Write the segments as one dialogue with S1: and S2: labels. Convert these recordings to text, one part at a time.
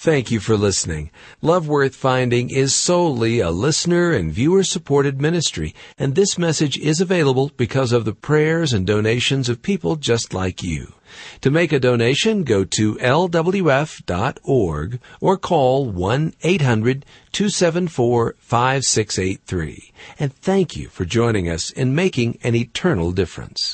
S1: Thank you for listening. Love Worth Finding is solely a listener and viewer-supported ministry, and this message is available because of the prayers and donations of people just like you. To make a donation, go to lwf.org or call 1-800-274-5683. And thank you for joining us in making an eternal difference.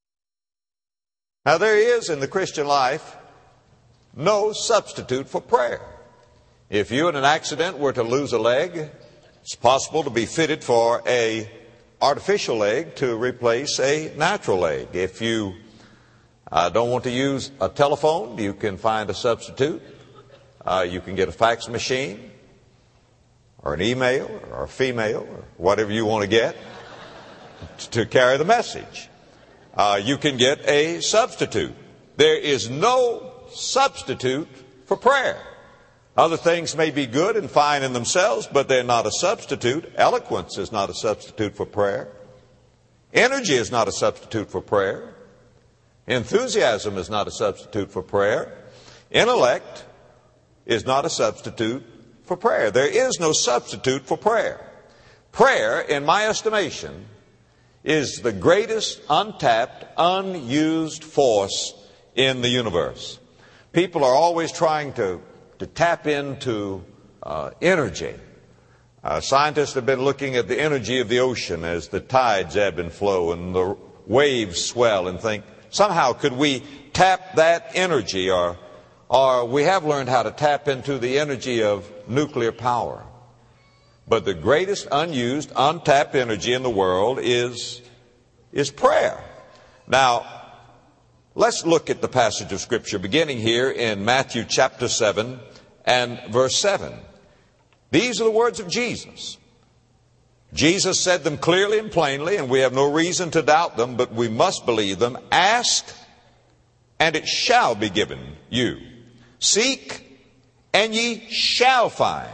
S2: Now, there is in the Christian life no substitute for prayer. If you in an accident were to lose a leg, it's possible to be fitted for an artificial leg to replace a natural leg. If you don't want to use a telephone, you can find a substitute. You can get a fax machine or an email or a female or whatever you want to get to carry the message. You can get a substitute. There is no substitute for prayer. Other things may be good and fine in themselves, but they're not a substitute. Eloquence is not a substitute for prayer. Energy is not a substitute for prayer. Enthusiasm is not a substitute for prayer. Intellect is not a substitute for prayer. There is no substitute for prayer. Prayer, in my estimation, is the greatest untapped, unused force in the universe. People are always trying to tap into energy. Scientists have been looking at the energy of the ocean as the tides ebb and flow and the waves swell and think, somehow could we tap that energy, or we have learned how to tap into the energy of nuclear power. But the greatest unused, untapped energy in the world is prayer. Now, let's look at the passage of Scripture beginning here in Matthew chapter 7 and verse 7. These are the words of Jesus. Jesus said them clearly and plainly, and we have no reason to doubt them, but we must believe them. Ask, and it shall be given you. Seek, and ye shall find.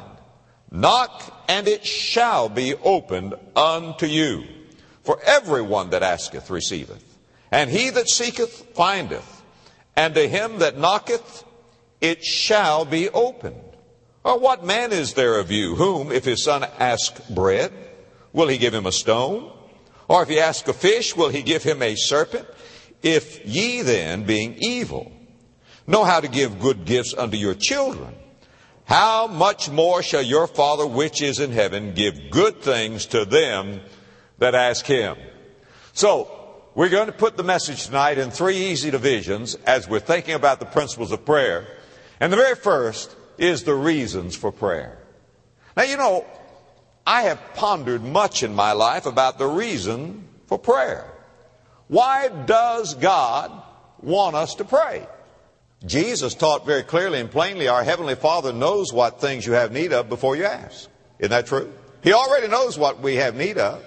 S2: Knock, and it shall be opened unto you. For everyone that asketh receiveth, and he that seeketh findeth, and to him that knocketh it shall be opened. Or what man is there of you, whom, if his son ask bread, will he give him a stone? Or if he ask a fish, will he give him a serpent? If ye then, being evil, know how to give good gifts unto your children, how much more shall your Father which is in heaven give good things to them that ask him? So, we're going to put the message tonight in three easy divisions as we're thinking about the principles of prayer. And the very first is the reasons for prayer. Now, you know, I have pondered much in my life about the reason for prayer. Why does God want us to pray? Jesus taught very clearly and plainly, our Heavenly Father knows what things you have need of before you ask. Isn't that true? He already knows what we have need of.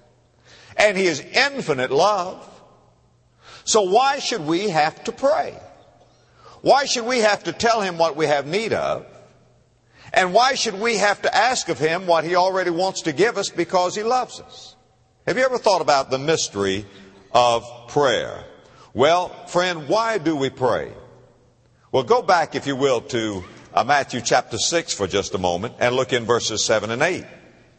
S2: And He is infinite love. So why should we have to pray? Why should we have to tell Him what we have need of? And why should we have to ask of Him what He already wants to give us because He loves us? Have you ever thought about the mystery of prayer? Well, friend, why do we pray? Well, go back, if you will, to Matthew chapter 6 for just a moment and look in verses 7 and 8.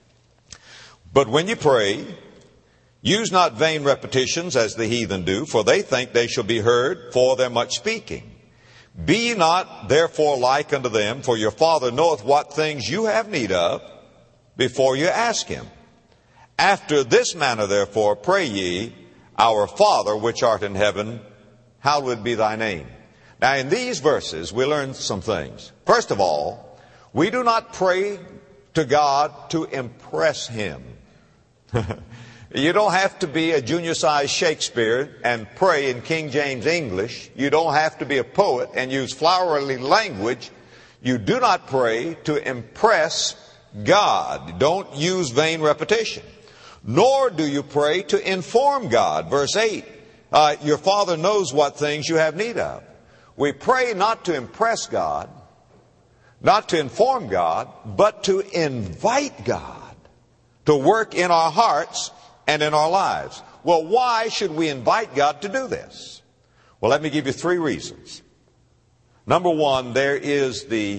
S2: But when you pray, use not vain repetitions as the heathen do, for they think they shall be heard for their much speaking. Be not therefore like unto them, for your Father knoweth what things you have need of before you ask Him. After this manner therefore pray ye, Our Father which art in heaven, hallowed be thy name. Now in these verses we learn some things. First of all, we do not pray to God to impress Him. You don't have to be a junior-sized Shakespeare and pray in King James English. You don't have to be a poet and use flowery language. You do not pray to impress God. Don't use vain repetition. Nor do you pray to inform God. Verse 8, your Father knows what things you have need of. We pray not to impress God, not to inform God, but to invite God to work in our hearts and in our lives. Well, why should we invite God to do this? Well, let me give you three reasons. Number one, there is the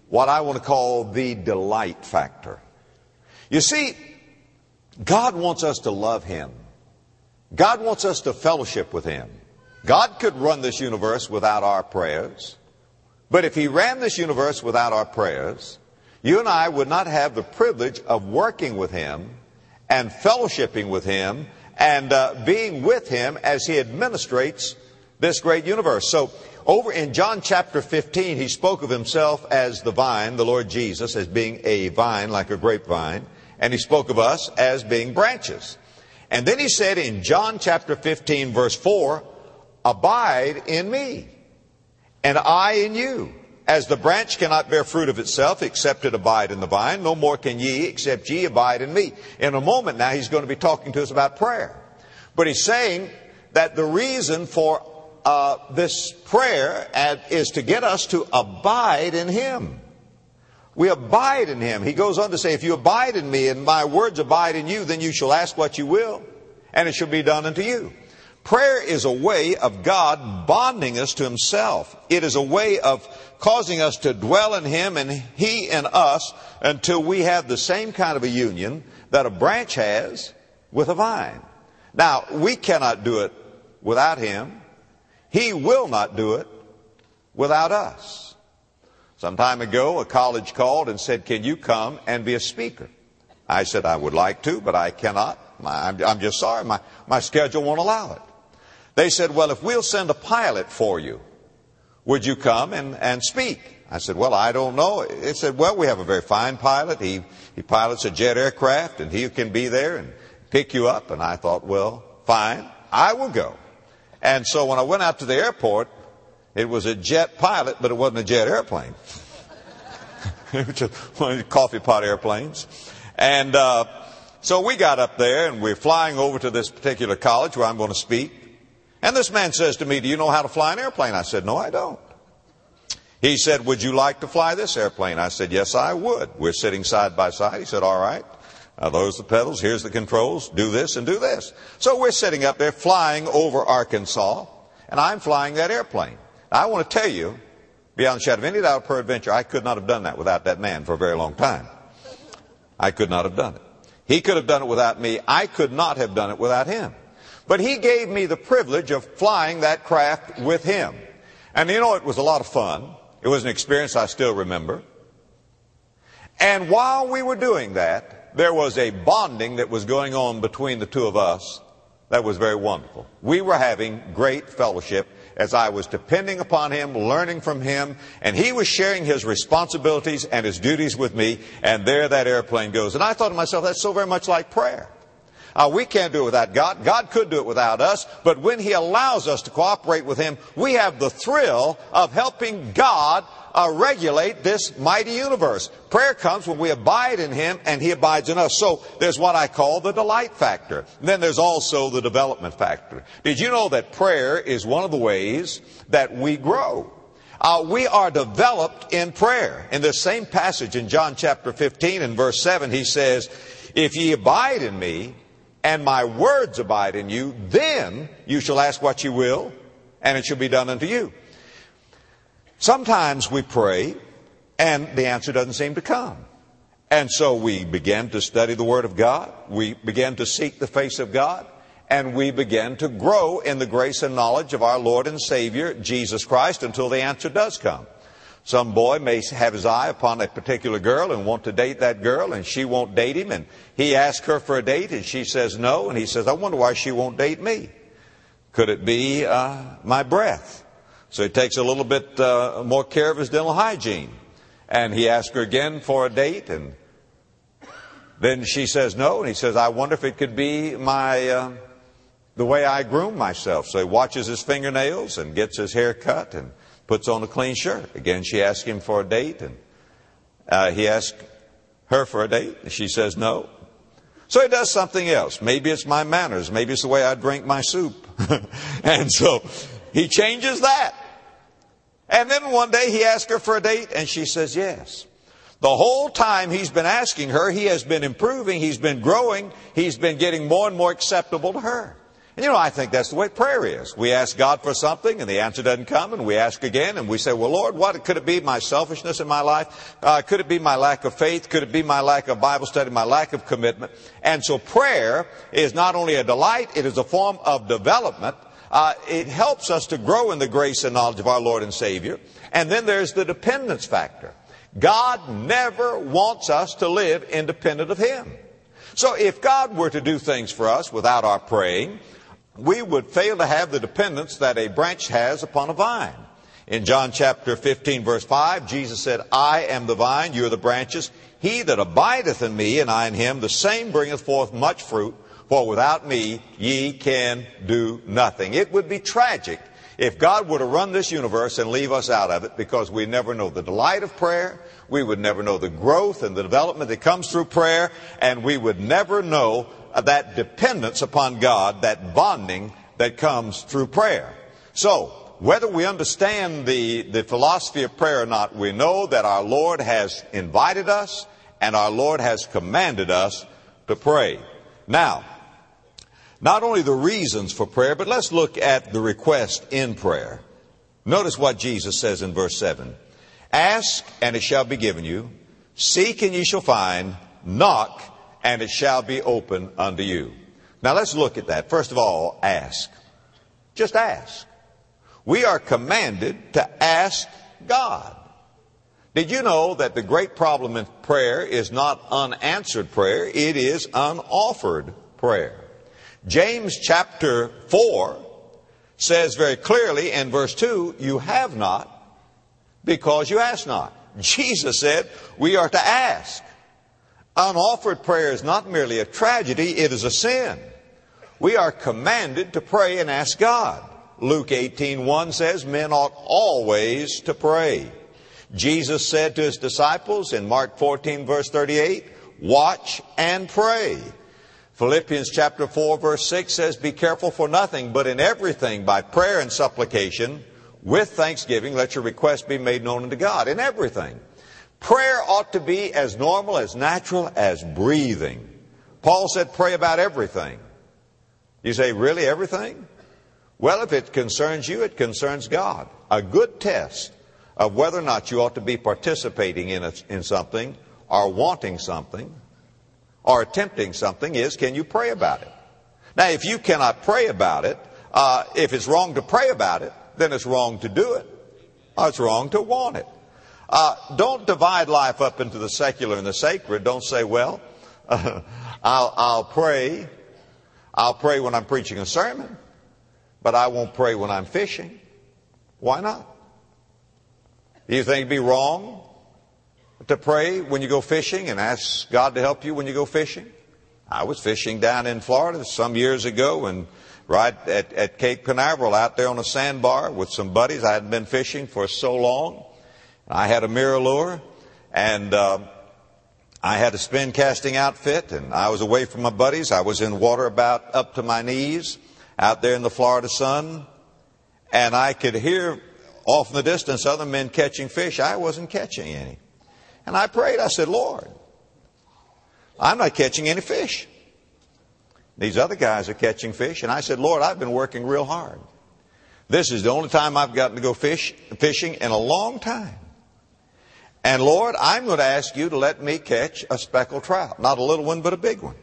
S2: what I want to call the delight factor. You see, God wants us to love Him. God wants us to fellowship with Him. God could run this universe without our prayers. But if He ran this universe without our prayers, you and I would not have the privilege of working with Him and fellowshipping with Him and being with Him as He administrates this great universe. So over in John chapter 15, He spoke of Himself as the vine, the Lord Jesus, as being a vine like a grapevine. And He spoke of us as being branches. And then He said in John chapter 15, verse 4, abide in me, and I in you. As the branch cannot bear fruit of itself, except it abide in the vine, no more can ye, except ye abide in me. In a moment now, He's going to be talking to us about prayer. But He's saying that the reason for this prayer is to get us to abide in Him. We abide in Him. He goes on to say, if you abide in me and my words abide in you, then you shall ask what you will, and it shall be done unto you. Prayer is a way of God bonding us to Himself. It is a way of causing us to dwell in Him and He in us until we have the same kind of a union that a branch has with a vine. Now, we cannot do it without Him. He will not do it without us. Some time ago, a college called and said, can you come and be a speaker? I said, I would like to, but I cannot. I'm just sorry. My schedule won't allow it. They said, well, if we'll send a pilot for you, would you come and speak? I said, well, I don't know. It said, well, we have a very fine pilot. He pilots a jet aircraft, and he can be there and pick you up. And I thought, well, fine, I will go. And so when I went out to the airport, it was a jet pilot, but it wasn't a jet airplane. It was just one of the coffee pot airplanes. And so we got up there, and we're flying over to this particular college where I'm going to speak. And this man says to me, do you know how to fly an airplane? I said, no, I don't. He said, would you like to fly this airplane? I said, yes, I would. We're sitting side by side. He said, all right. Those are the pedals. Here's the controls. Do this and do this. So we're sitting up there flying over Arkansas, and I'm flying that airplane. Now, I want to tell you, beyond the shadow of any doubt, peradventure, I could not have done that without that man for a very long time. I could not have done it. He could have done it without me. I could not have done it without him. But he gave me the privilege of flying that craft with him. And you know, it was a lot of fun. It was an experience I still remember. And while we were doing that, there was a bonding that was going on between the two of us that was very wonderful. We were having great fellowship as I was depending upon him, learning from him, and he was sharing his responsibilities and his duties with me, and there that airplane goes. And I thought to myself, that's so very much like prayer. We can't do it without God. God could do it without us, but when He allows us to cooperate with Him, we have the thrill of helping God regulate this mighty universe. Prayer comes when we abide in Him and He abides in us. So there's what I call the delight factor. And then there's also the development factor. Did you know that prayer is one of the ways that we grow? We are developed in prayer. In this same passage in John chapter 15 and verse 7, He says, if ye abide in me, and my words abide in you, then you shall ask what you will, and it shall be done unto you. Sometimes we pray, and the answer doesn't seem to come. And so we begin to study the Word of God, we begin to seek the face of God, and we begin to grow in the grace and knowledge of our Lord and Savior, Jesus Christ, until the answer does come. Some boy may have his eye upon a particular girl and want to date that girl, and she won't date him, and he asks her for a date, and she says no, and he says, I wonder why she won't date me. Could it be my breath? So he takes a little bit more care of his dental hygiene, and he asks her again for a date, and then she says no, and he says, I wonder if it could be the way I groom myself. So he watches his fingernails and gets his hair cut and puts on a clean shirt. Again, she asks him for a date, and he asks her for a date, and she says no. So he does something else. Maybe it's my manners. Maybe it's the way I drink my soup. And so he changes that. And then one day he asks her for a date, and she says yes. The whole time he's been asking her, he has been improving, he's been growing, he's been getting more and more acceptable to her. And I think that's the way prayer is. We ask God for something and the answer doesn't come, and we ask again and we say, well, Lord, what could it be? My selfishness in my life? Could it be my lack of faith? Could it be my lack of Bible study, my lack of commitment? And so prayer is not only a delight, it is a form of development. It helps us to grow in the grace and knowledge of our Lord and Savior. And then there's the dependence factor. God never wants us to live independent of Him. So if God were to do things for us without our praying, we would fail to have the dependence that a branch has upon a vine. In John chapter 15, verse 5, Jesus said, I am the vine, you are the branches. He that abideth in me, and I in him, the same bringeth forth much fruit. For without me ye can do nothing. It would be tragic if God were to run this universe and leave us out of it, because we never know the delight of prayer. We would never know the growth and the development that comes through prayer. And we would never know that dependence upon God, that bonding that comes through prayer. So, whether we understand the philosophy of prayer or not, we know that our Lord has invited us and our Lord has commanded us to pray. Now, not only the reasons for prayer, but let's look at the request in prayer. Notice what Jesus says in verse 7. Ask, and it shall be given you. Seek, and ye shall find. Knock, and it shall be open unto you. Now let's look at that. First of all, ask. Just ask. We are commanded to ask God. Did you know that the great problem in prayer is not unanswered prayer, it is unoffered prayer? James chapter 4 says very clearly in verse 2, you have not because you ask not. Jesus said we are to ask. Unoffered prayer is not merely a tragedy, it is a sin. We are commanded to pray and ask God. Luke 18:1 says men ought always to pray. Jesus said to his disciples in Mark 14 verse 38, watch and pray. Philippians chapter 4 verse 6 says, be careful for nothing, but in everything by prayer and supplication, with thanksgiving, let your requests be made known unto God. In everything. Prayer ought to be as normal, as natural as breathing. Paul said, pray about everything. You say, really, everything? Well, if it concerns you, it concerns God. A good test of whether or not you ought to be participating in something, or wanting something, or attempting something is, can you pray about it? Now, if you cannot pray about it, if it's wrong to pray about it, then it's wrong to do it, or it's wrong to want it. Don't divide life up into the secular and the sacred. Don't say, well, I'll pray when I'm preaching a sermon, but I won't pray when I'm fishing. Why not? Do you think it'd be wrong to pray when you go fishing and ask God to help you when you go fishing? I was fishing down in Florida some years ago, and right at Cape Canaveral out there on a sandbar with some buddies. I hadn't been fishing for so long. I had a mirror lure, and I had a spin casting outfit, and I was away from my buddies. I was in water about up to my knees out there in the Florida sun, and I could hear off in the distance other men catching fish. I wasn't catching any. And I prayed. I said, Lord, I'm not catching any fish. These other guys are catching fish. And I said, Lord, I've been working real hard. This is the only time I've gotten to go fishing in a long time. And Lord, I'm going to ask you to let me catch a speckled trout. Not a little one, but a big one.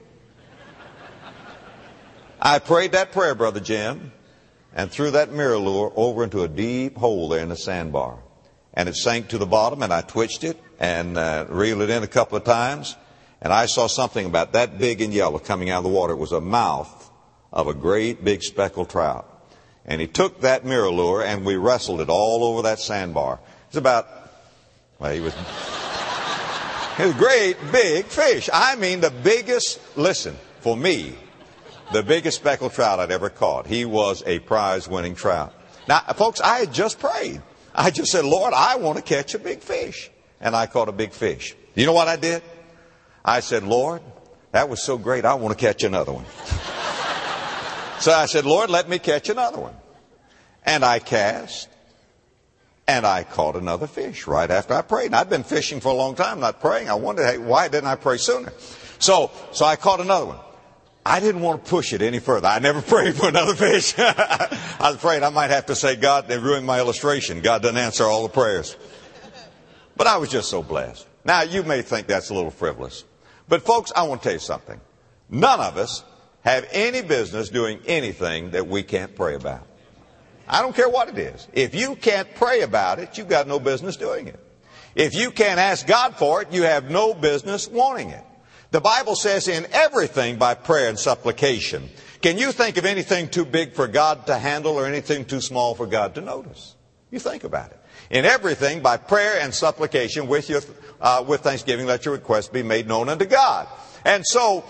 S2: I prayed that prayer, Brother Jim, and threw that mirror lure over into a deep hole there in the sandbar. And it sank to the bottom, and I twitched it and reeled it in a couple of times. And I saw something about that big and yellow coming out of the water. It was a mouth of a great big speckled trout. And he took that mirror lure, and we wrestled it all over that sandbar. It's about, well, he was a great big fish. I mean, the biggest, listen, for me, the biggest speckled trout I'd ever caught. He was a prize-winning trout. Now, folks, I had just prayed. I just said, Lord, I want to catch a big fish. And I caught a big fish. You know what I did? I said, Lord, that was so great, I want to catch another one. So I said, Lord, let me catch another one. And I cast, and I caught another fish right after I prayed. And I'd been fishing for a long time, not praying. I wondered, hey, why didn't I pray sooner? So I caught another one. I didn't want to push it any further. I never prayed for another fish. I was afraid I might have to say, God, they ruined my illustration. God doesn't answer all the prayers. But I was just so blessed. Now, you may think that's a little frivolous. But folks, I want to tell you something. None of us have any business doing anything that we can't pray about. I don't care what it is. If you can't pray about it, you've got no business doing it. If you can't ask God for it, you have no business wanting it. The Bible says in everything by prayer and supplication. Can you think of anything too big for God to handle or anything too small for God to notice? You think about it. In everything by prayer and supplication with thanksgiving, let your requests be made known unto God. And so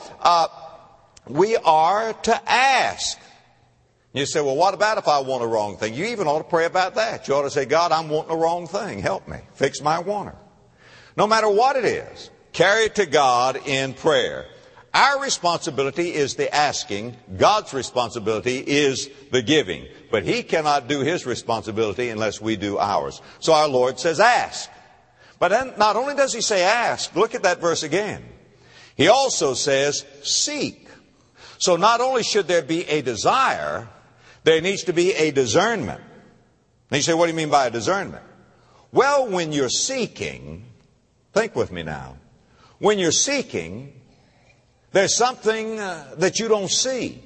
S2: we are to ask. You say, well, what about if I want a wrong thing? You even ought to pray about that. You ought to say, God, I'm wanting a wrong thing. Help me. Fix my wanter. No matter what it is, carry it to God in prayer. Our responsibility is the asking. God's responsibility is the giving. But He cannot do His responsibility unless we do ours. So our Lord says, ask. But then not only does He say ask, look at that verse again. He also says seek. So not only should there be a desire, there needs to be a discernment. And you say, what do you mean by a discernment? Well, when you're seeking, think with me now. When you're seeking, there's something that you don't see.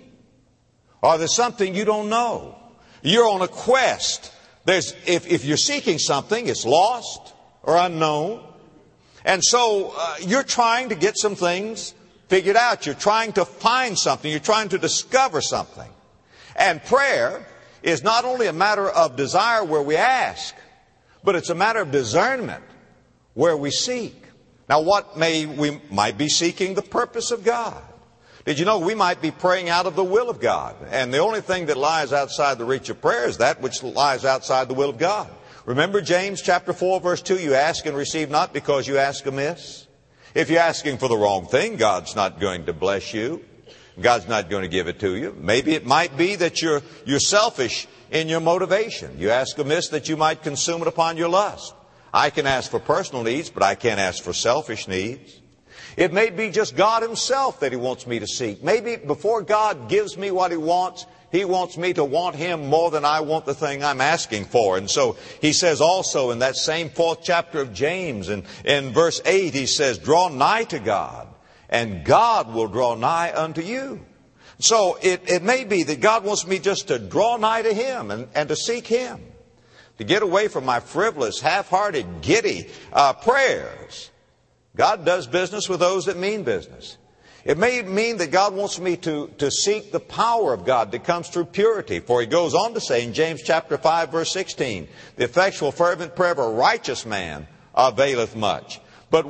S2: Or there's something you don't know. You're on a quest. If you're seeking something, it's lost or unknown. And so you're trying to get some things figured out. You're trying to find something. You're trying to discover something. And prayer is not only a matter of desire where we ask, but it's a matter of discernment where we seek. Now, we might be seeking the purpose of God. Did you know we might be praying out of the will of God? And the only thing that lies outside the reach of prayer is that which lies outside the will of God. Remember James chapter 4, verse 2, you ask and receive not because you ask amiss. If you're asking for the wrong thing, God's not going to bless you. God's not going to give it to you. Maybe it might be that you're selfish in your motivation. You ask amiss that you might consume it upon your lust. I can ask for personal needs, but I can't ask for selfish needs. It may be just God Himself that He wants me to seek. Maybe before God gives me what He wants me to want Him more than I want the thing I'm asking for. And so He says also in that same 4th chapter of James, and in verse 8, He says, draw nigh to God, and God will draw nigh unto you. So it may be that God wants me just to draw nigh to Him and to seek Him. To get away from my frivolous, half-hearted, giddy prayers. God does business with those that mean business. It may mean that God wants me to seek the power of God that comes through purity. For He goes on to say in James chapter 5, verse 16, the effectual fervent prayer of a righteous man availeth much. But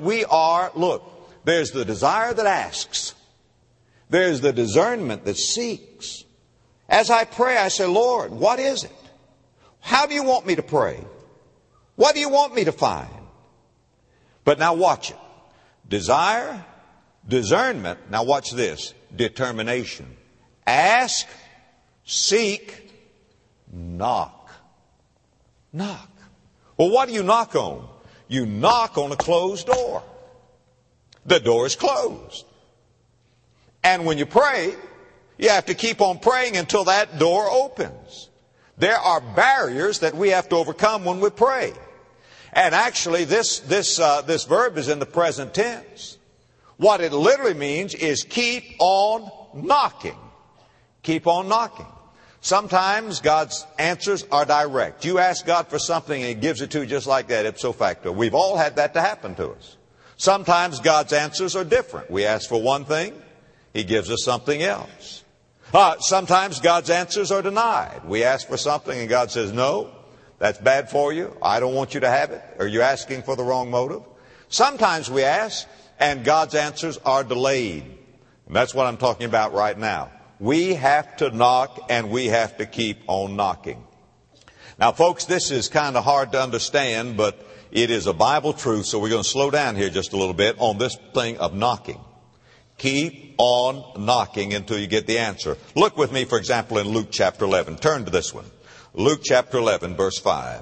S2: there's the desire that asks. There's the discernment that seeks. As I pray, I say, Lord, what is it? How do you want me to pray? What do you want me to find? But now watch it. Desire, discernment. Now watch this. Determination. Ask, seek, knock. Knock. Well, what do you knock on? You knock on a closed door. The door is closed. And when you pray, you have to keep on praying until that door opens. There are barriers that we have to overcome when we pray. And actually, this verb is in the present tense. What it literally means is keep on knocking. Keep on knocking. Sometimes God's answers are direct. You ask God for something and He gives it to you just like that, ipso facto. We've all had that to happen to us. Sometimes God's answers are different. We ask for one thing, He gives us something else. Sometimes God's answers are denied. We ask for something and God says, no, that's bad for you. I don't want you to have it. Or you're asking for the wrong motive. Sometimes we ask and God's answers are delayed. And that's what I'm talking about right now. We have to knock and we have to keep on knocking. Now, folks, this is kind of hard to understand, but it is a Bible truth. So we're going to slow down here just a little bit on this thing of knocking. Keep on knocking until you get the answer. Look with me, for example, in Luke chapter 11. Turn to this one. Luke chapter 11, verse 5.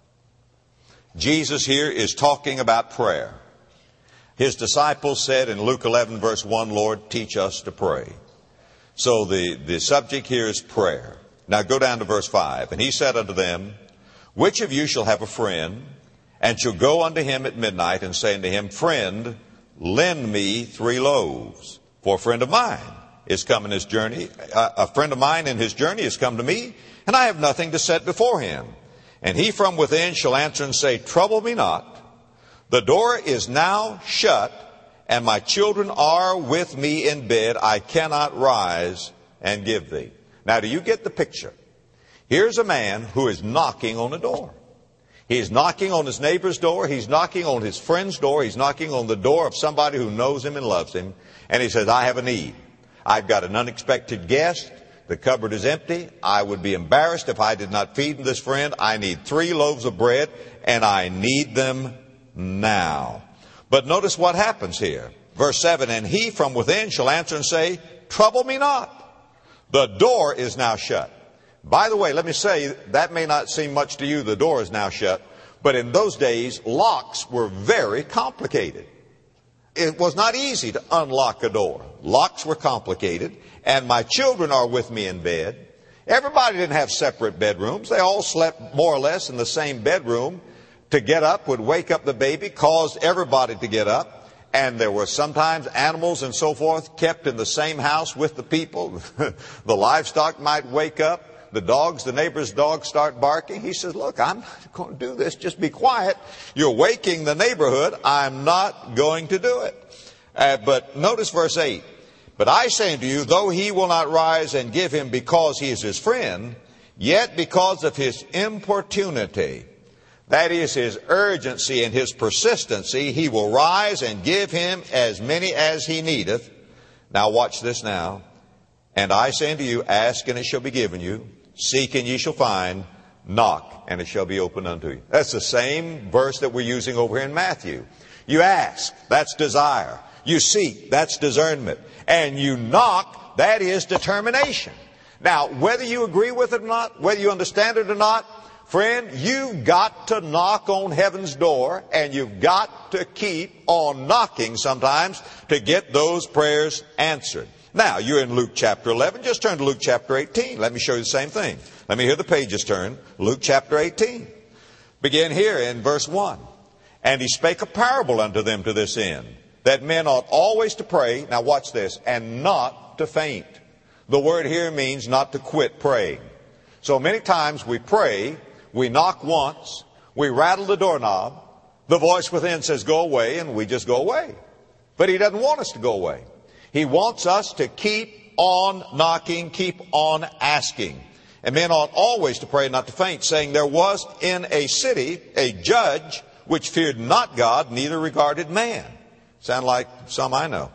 S2: Jesus here is talking about prayer. His disciples said in Luke 11, verse 1, Lord, teach us to pray. So the subject here is prayer. Now go down to verse 5. And he said unto them, which of you shall have a friend, and shall go unto him at midnight, and say unto him, Friend, lend me 3 loaves. For a friend of mine is come in his journey. A friend of mine in his journey is come to me, and I have nothing to set before him. And he from within shall answer and say, Trouble me not. The door is now shut, and my children are with me in bed. I cannot rise and give thee. Now, do you get the picture? Here's a man who is knocking on a door. He's knocking on his neighbor's door. He's knocking on his friend's door. He's knocking on the door of somebody who knows him and loves him. And he says, I have a need. I've got an unexpected guest. The cupboard is empty. I would be embarrassed if I did not feed this friend. I need 3 loaves of bread, and I need them now. But notice what happens here. Verse 7, and he from within shall answer and say, Trouble me not. The door is now shut. By the way, let me say, that may not seem much to you, the door is now shut, but in those days, locks were very complicated. It was not easy to unlock a door. Locks were complicated, and my children are with me in bed. Everybody didn't have separate bedrooms. They all slept more or less in the same bedroom. To get up would wake up the baby, caused everybody to get up. And there were sometimes animals and so forth kept in the same house with the people. The livestock might wake up. The neighbor's dogs start barking. He says, look, I'm not going to do this. Just be quiet. You're waking the neighborhood. I'm not going to do it. But notice verse 8. But I say unto you, though he will not rise and give him because he is his friend, yet because of his importunity, that is his urgency and his persistency, he will rise and give him as many as he needeth. Now watch this now. And I say unto you, ask and it shall be given you. Seek and ye shall find. Knock and it shall be opened unto you. That's the same verse that we're using over here in Matthew. You ask, that's desire. You seek, that's discernment. And you knock, that is determination. Now, whether you agree with it or not, whether you understand it or not, friend, you've got to knock on heaven's door, and you've got to keep on knocking sometimes to get those prayers answered. Now, you're in Luke chapter 11. Just turn to Luke chapter 18. Let me show you the same thing. Let me hear the pages turn. Luke chapter 18. Begin here in verse 1. And he spake a parable unto them to this end, that men ought always to pray, now watch this, and not to faint. The word here means not to quit praying. So many times we pray, we knock once, we rattle the doorknob, the voice within says go away, and we just go away. But he doesn't want us to go away. He wants us to keep on knocking, keep on asking. And men ought always to pray, not to faint, saying, There was in a city a judge which feared not God, neither regarded man. Sound like some I know.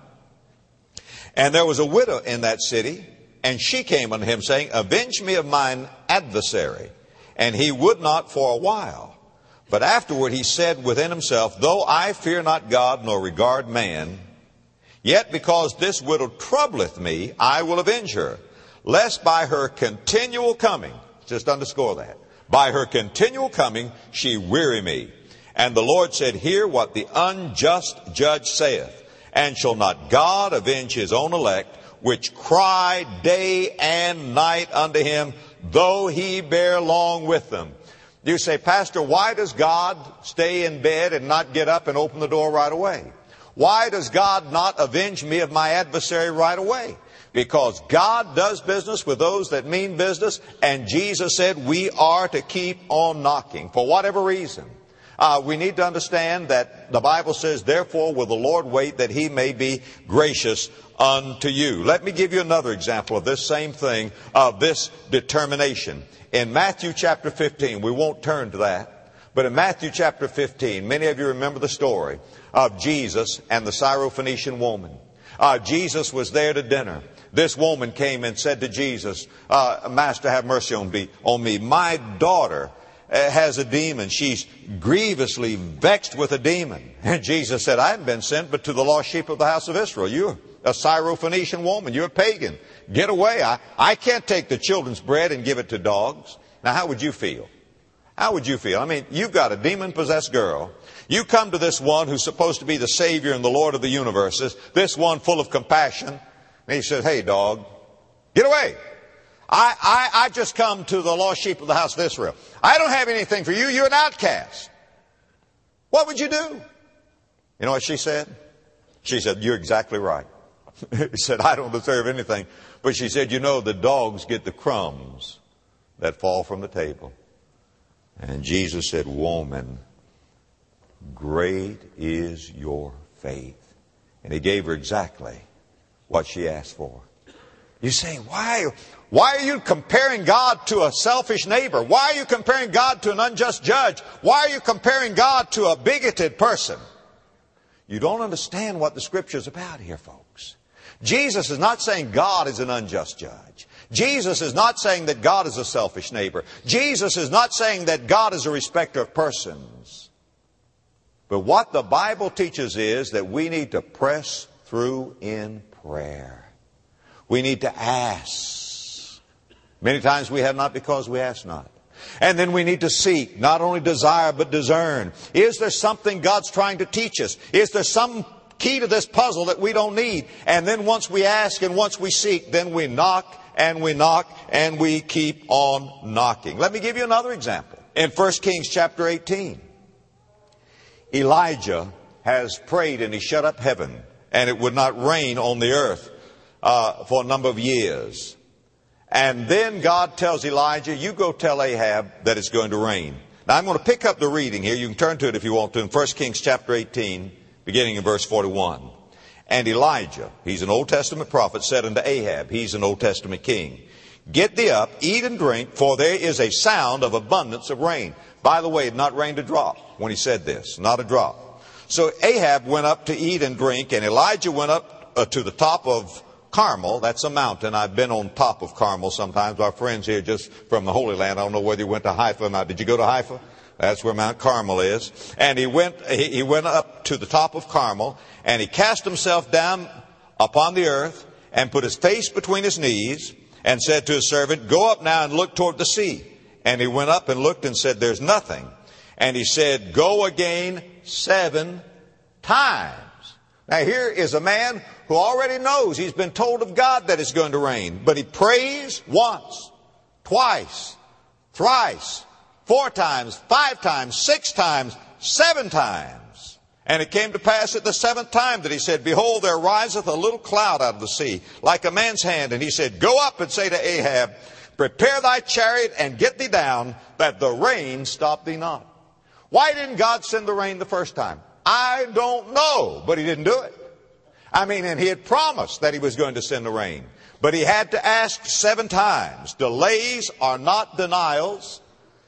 S2: And there was a widow in that city, and she came unto him, saying, Avenge me of mine adversary. And he would not for a while. But afterward he said within himself, Though I fear not God, nor regard man, yet because this widow troubleth me, I will avenge her, lest by her continual coming, just underscore that, by her continual coming she weary me. And the Lord said, Hear what the unjust judge saith, and shall not God avenge his own elect, which cry day and night unto him, though he bear long with them? You say, Pastor, why does God stay in bed and not get up and open the door right away? Why does God not avenge me of my adversary right away? Because God does business with those that mean business, and Jesus said we are to keep on knocking for whatever reason. We need to understand that the Bible says, Therefore will the Lord wait that he may be gracious unto you. Let me give you another example of this same thing, of this determination. In Matthew chapter 15, we won't turn to that, but in Matthew chapter 15, many of you remember the story of Jesus and the Syrophoenician woman. Jesus was there to dinner. This woman came and said to Jesus, Master, have mercy on me. My daughter has a demon. She's grievously vexed with a demon. And Jesus said, I haven't been sent but to the lost sheep of the house of Israel. You're a Syrophoenician woman. You're a pagan. Get away. I can't take the children's bread and give it to dogs. Now, how would you feel? How would you feel? I mean, you've got a demon-possessed girl. You come to this one who's supposed to be the Savior and the Lord of the universes, this one full of compassion. And he says, Hey, dog, Get away. I just come to the lost sheep of the house of Israel. I don't have anything for you. You're an outcast. What would you do? You know what she said? She said, you're exactly right. He said, I don't deserve anything. But she said, you know, the dogs get the crumbs that fall from the table. And Jesus said, woman, great is your faith. And he gave her exactly what she asked for. You say, why are you comparing God to a selfish neighbor? Why are you comparing God to an unjust judge? Why are you comparing God to a bigoted person? You don't understand what the Scripture is about here, folks. Jesus is not saying God is an unjust judge. Jesus is not saying that God is a selfish neighbor. Jesus is not saying that God is a respecter of persons. But what the Bible teaches is that we need to press through in prayer. We need to ask. Many times we have not because we ask not. And then we need to seek, not only desire, but discern. Is there something God's trying to teach us? Is there some key to this puzzle that we don't need? And then once we ask and once we seek, then we knock and we knock and we keep on knocking. Let me give you another example. In 1 Kings chapter 18, Elijah has prayed and he shut up heaven and it would not rain on the earth for a number of years. And then God tells Elijah, you go tell Ahab that it's going to rain. Now I'm going to pick up the reading here. You can turn to it if you want to in 1 Kings chapter 18, beginning in verse 41. And Elijah, he's an Old Testament prophet, said unto Ahab, he's an Old Testament king, get thee up, eat and drink, for there is a sound of abundance of rain. By the way, it not rained a drop when he said this, not a drop. So Ahab went up to eat and drink, and Elijah went up to the top of Carmel. That's a mountain. I've been on top of Carmel sometimes. Our friends here just from the Holy Land. I don't know whether you went to Haifa or not. Did you go to Haifa? That's where Mount Carmel is. And he went up to the top of Carmel, and he cast himself down upon the earth and put his face between his knees and said to his servant, go up now and look toward the sea. And he went up and looked and said, there's nothing. And he said, go again 7 times. Now here is a man who already knows, he's been told of God that it's going to rain. But he prays once, twice, thrice, 4 times, 5 times, 6 times, 7 times. And it came to pass at the 7th time that he said, behold, there riseth a little cloud out of the sea, like a man's hand. And he said, go up and say to Ahab, prepare thy chariot and get thee down, that the rain stop thee not. Why didn't God send the rain the first time? I don't know, but he didn't do it. And he had promised that he was going to send the rain. But he had to ask 7 times. Delays are not denials.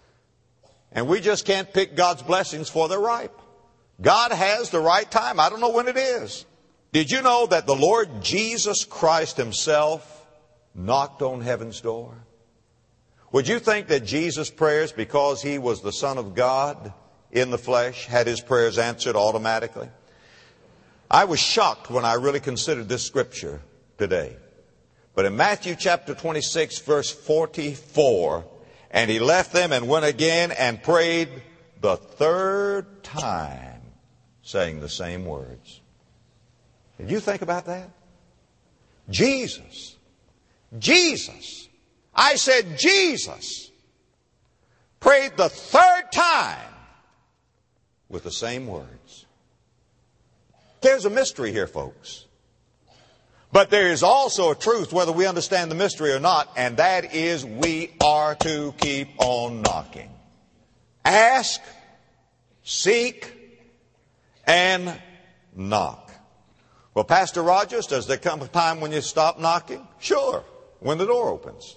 S2: And we just can't pick God's blessings for they're ripe. God has the right time. I don't know when it is. Did you know that the Lord Jesus Christ himself knocked on heaven's door? Would you think that Jesus' prayers, because he was the Son of God in the flesh, had his prayers answered automatically? I was shocked when I really considered this scripture today. But in Matthew chapter 26, verse 44, and he left them and went again and prayed the 3rd time, saying the same words. Did you think about that? Jesus. I said Jesus prayed the 3rd time with the same words. There's a mystery here, folks. But there is also a truth, whether we understand the mystery or not, and that is we are to keep on knocking. Ask, seek, and knock. Well, Pastor Rogers, does there come a time when you stop knocking? Sure, when the door opens.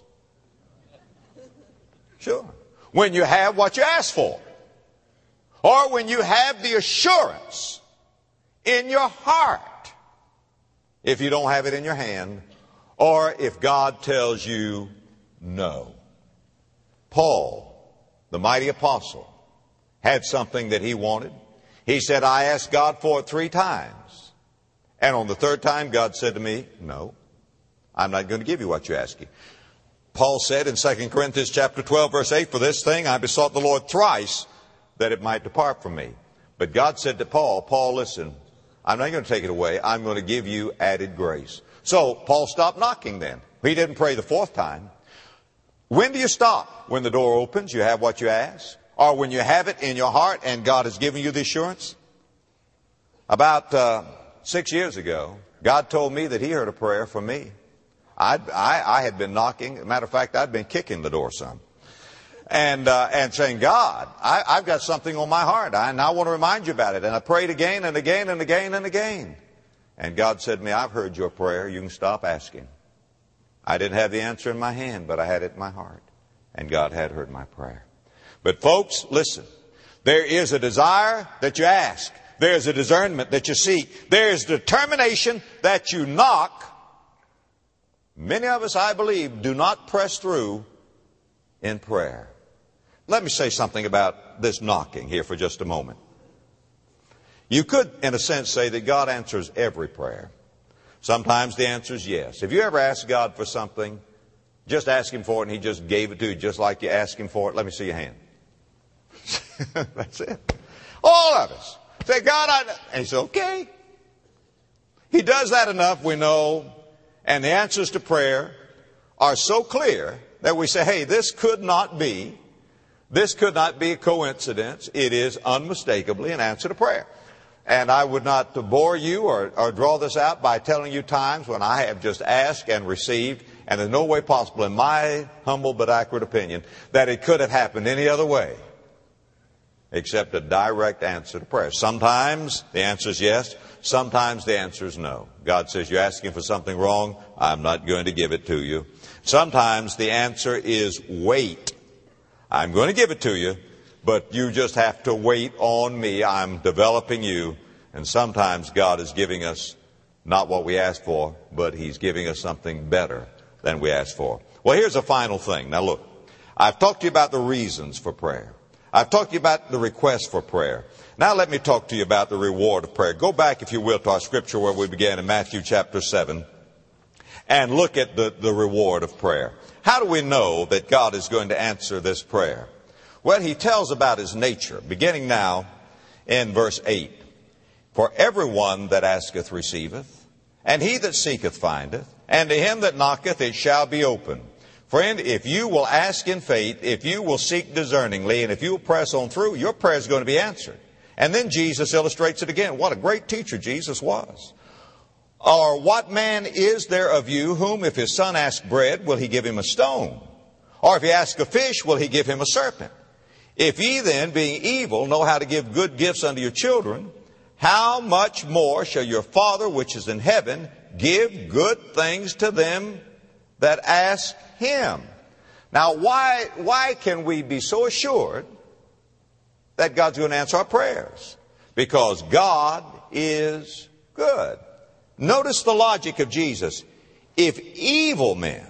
S2: Sure. When you have what you ask for. Or when you have the assurance in your heart. If you don't have it in your hand, or if God tells you no. Paul, the mighty apostle, had something that he wanted. He said, I asked God for it 3 times. And on the 3rd time, God said to me, no, I'm not going to give you what you're asking. Paul said in 2 Corinthians chapter 12, verse 8, for this thing I besought the Lord thrice, that it might depart from me. But God said to Paul, listen, I'm not going to take it away. I'm going to give you added grace. So Paul stopped knocking then. He didn't pray the fourth time. When do you stop? When the door opens, you have what you ask? Or when you have it in your heart and God has given you the assurance? About 6 years ago, God told me that He heard a prayer from me. I had been knocking. As a matter of fact, I'd been kicking the door some. And saying, God, I've got something on my heart, and I want to remind you about it. And I prayed again and again and again and again. And God said to me, I've heard your prayer. You can stop asking. I didn't have the answer in my hand, but I had it in my heart. And God had heard my prayer. But folks, listen. There is a desire that you ask. There's a discernment that you seek. There's determination that you knock. Many of us, I believe, do not press through in prayer. Let me say something about this knocking here for just a moment. You could, in a sense, say that God answers every prayer. Sometimes the answer is yes. Have you ever asked God for something, just ask Him for it, and He just gave it to you just like you asked Him for it? Let me see your hand. That's it. All of us. Say, God, and He said, okay. He does that enough, we know, and the answers to prayer are so clear that we say, hey, this could not be a coincidence. It is unmistakably an answer to prayer. And I would not bore you or draw this out by telling you times when I have just asked and received, and there's no way possible, in my humble but accurate opinion, that it could have happened any other way except a direct answer to prayer. Sometimes the answer is yes. Sometimes the answer is no. God says, you're asking for something wrong. I'm not going to give it to you. Sometimes the answer is wait. I'm going to give it to you, but you just have to wait on me. I'm developing you. And sometimes God is giving us not what we asked for, but He's giving us something better than we asked for. Well, here's a final thing. Now look, I've talked to you about the reasons for prayer. I've talked to you about the request for prayer. Now let me talk to you about the reward of prayer. Go back, if you will, to our scripture where we began in Matthew chapter 7 and look at the reward of prayer. How do we know that God is going to answer this prayer? Well, He tells about His nature, beginning now in verse 8. For everyone that asketh receiveth, and he that seeketh findeth, and to him that knocketh it shall be opened. Friend, if you will ask in faith, if you will seek discerningly, and if you will press on through, your prayer is going to be answered. And then Jesus illustrates it again. What a great teacher Jesus was. Or what man is there of you whom if his son asks bread, will he give him a stone? Or if he asks a fish, will he give him a serpent? If ye then, being evil, know how to give good gifts unto your children, how much more shall your Father which is in heaven give good things to them that ask Him? Now, why can we be so assured that God's going to answer our prayers? Because God is good. Notice the logic of Jesus. If evil men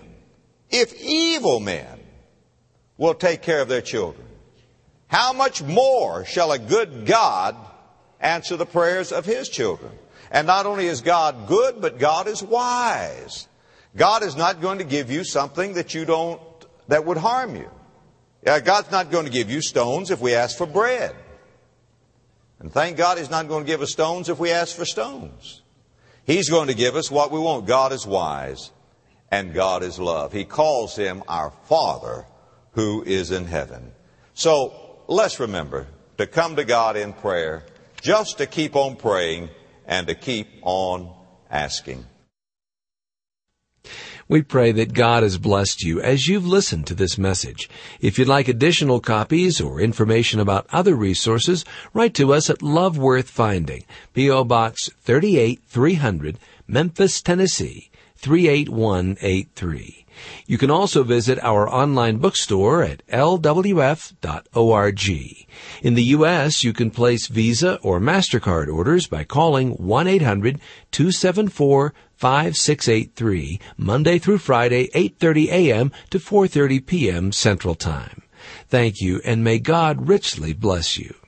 S2: will take care of their children, how much more shall a good God answer the prayers of His children? And not only is God good, but God is wise. God is not going to give you something that would harm you. God's not going to give you stones if we ask for bread. And thank God He's not going to give us stones if we ask for stones. He's going to give us what we want. God is wise and God is love. He calls Him our Father who is in heaven. So let's remember to come to God in prayer, just to keep on praying and to keep on asking.
S1: We pray that God has blessed you as you've listened to this message. If you'd like additional copies or information about other resources, write to us at Love Worth Finding, P.O. Box 38300, Memphis, Tennessee 38183. You can also visit our online bookstore at lwf.org. In the U.S., you can place Visa or MasterCard orders by calling 1-800-274-5683, Monday through Friday, 8:30 a.m. to 4:30 p.m. Central Time. Thank you, and may God richly bless you.